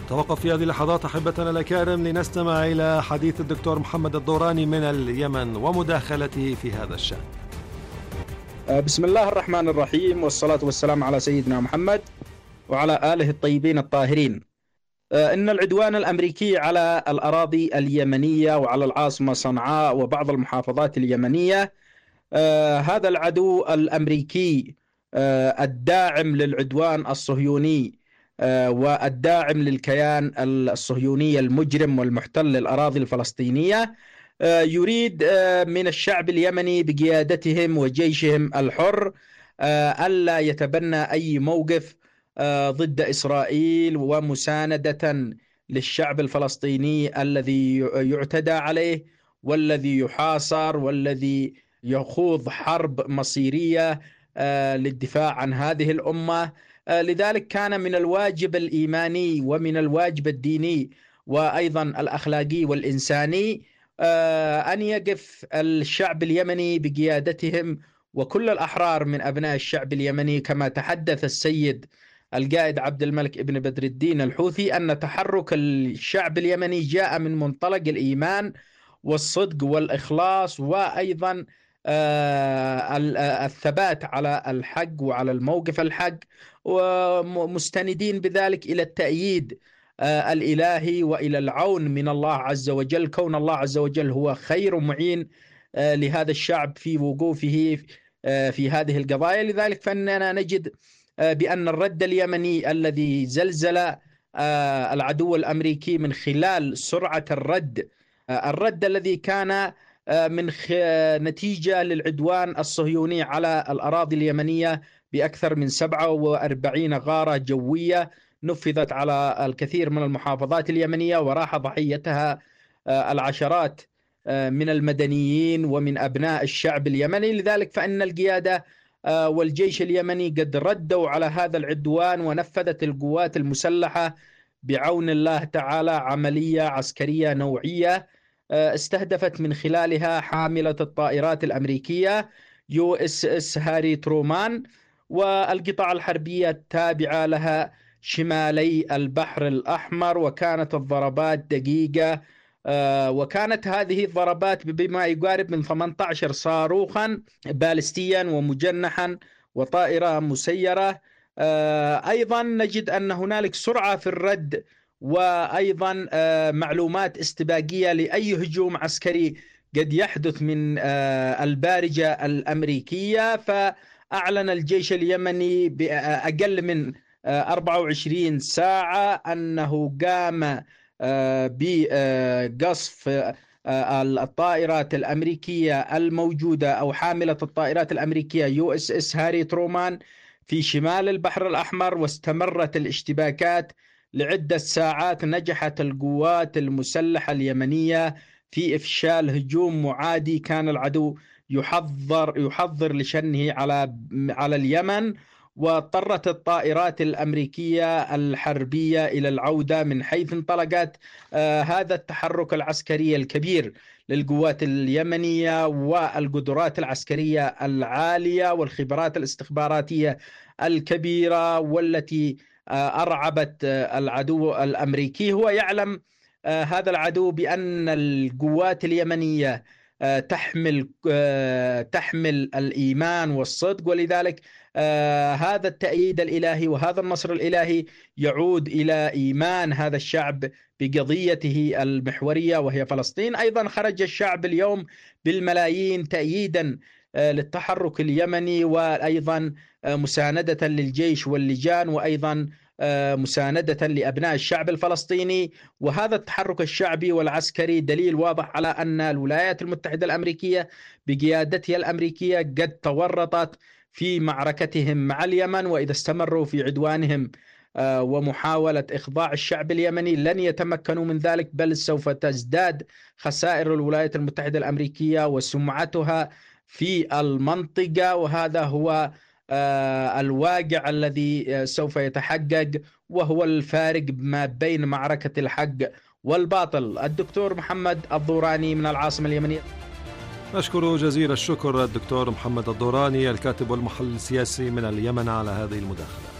نتوقف في هذه اللحظات أحبتنا الأكارم لنستمع إلى حديث الدكتور محمد الضوراني من اليمن ومداخلته في هذا الشأن. بسم الله الرحمن الرحيم، والصلاة والسلام على سيدنا محمد وعلى آله الطيبين الطاهرين. إن العدوان الأمريكي على الأراضي اليمنية وعلى العاصمة صنعاء وبعض المحافظات اليمنية، هذا العدو الأمريكي الداعم للعدوان الصهيوني والداعم للكيان الصهيوني المجرم والمحتل للأراضي الفلسطينية، يريد من الشعب اليمني بقيادتهم وجيشهم الحر ألا يتبنى أي موقف ضد إسرائيل ومساندة للشعب الفلسطيني الذي يعتدى عليه والذي يحاصر والذي يخوض حرب مصيرية للدفاع عن هذه الأمة. لذلك كان من الواجب الإيماني ومن الواجب الديني وأيضا الأخلاقي والإنساني أن يقف الشعب اليمني بقيادتهم وكل الأحرار من أبناء الشعب اليمني، كما تحدث السيد القائد عبد الملك ابن بدر الدين الحوثي أن تحرك الشعب اليمني جاء من منطلق الإيمان والصدق والإخلاص وأيضا الثبات على الحق وعلى الموقف الحق، ومستندين بذلك إلى التأييد الإلهي وإلى العون من الله عز وجل، كون الله عز وجل هو خير معين لهذا الشعب في وقوفه في هذه القضايا. لذلك فإننا نجد بأن الرد اليمني الذي زلزل العدو الأمريكي من خلال سرعة الرد الذي كان من نتيجة للعدوان الصهيوني على الأراضي اليمنية بأكثر من 47 غارة جوية نفذت على الكثير من المحافظات اليمنية، وراح ضحيتها العشرات من المدنيين ومن أبناء الشعب اليمني. لذلك فإن القيادة والجيش اليمني قد ردوا على هذا العدوان، ونفذت القوات المسلحة بعون الله تعالى عملية عسكرية نوعية استهدفت من خلالها حاملة الطائرات الأمريكية USS هاري ترومان والقطع الحربية التابعة لها شمالي البحر الأحمر، وكانت الضربات دقيقة، وكانت هذه الضربات بما يقارب من 18 صاروخا باليستيا ومجنحا وطائرة مسيرة. أيضا نجد أن هنالك سرعة في الرد وأيضا معلومات استباقية لأي هجوم عسكري قد يحدث من البارجة الأمريكية. فأعلن الجيش اليمني بأقل من 24 ساعة أنه قام بقصف الطائرات الأمريكية الموجودة أو حاملة الطائرات الأمريكية USS هاري ترومان في شمال البحر الأحمر، واستمرت الاشتباكات لعدة ساعات. نجحت القوات المسلحة اليمنية في إفشال هجوم معادي كان العدو يحضر لشنه على اليمن، واضطرت الطائرات الأمريكية الحربية إلى العودة من حيث انطلقت. هذا التحرك العسكري الكبير للقوات اليمنية والقدرات العسكرية العالية والخبرات الاستخباراتية الكبيرة والتي أرعبت العدو الأمريكي. هو يعلم هذا العدو بأن القوات اليمنية تحمل الإيمان والصدق، ولذلك هذا التأييد الإلهي وهذا النصر الإلهي يعود إلى إيمان هذا الشعب بقضيته المحورية وهي فلسطين. أيضا خرج الشعب اليوم بالملايين تأييدا للتحرك اليمني، وأيضا مساندة للجيش واللجان، وأيضا مساندة لأبناء الشعب الفلسطيني. وهذا التحرك الشعبي والعسكري دليل واضح على أن الولايات المتحدة الأمريكية بقيادتها الأمريكية قد تورطت في معركتهم مع اليمن، وإذا استمروا في عدوانهم ومحاولة إخضاع الشعب اليمني لن يتمكنوا من ذلك، بل سوف تزداد خسائر الولايات المتحدة الأمريكية وسمعتها في المنطقة. وهذا هو الواقع الذي سوف يتحقق، وهو الفارق ما بين معركة الحق والباطل. الدكتور محمد الضوراني من العاصمة اليمنية. أشكر جزيل الشكر الدكتور محمد الضوراني الكاتب والمحلل السياسي من اليمن على هذه المداخلة.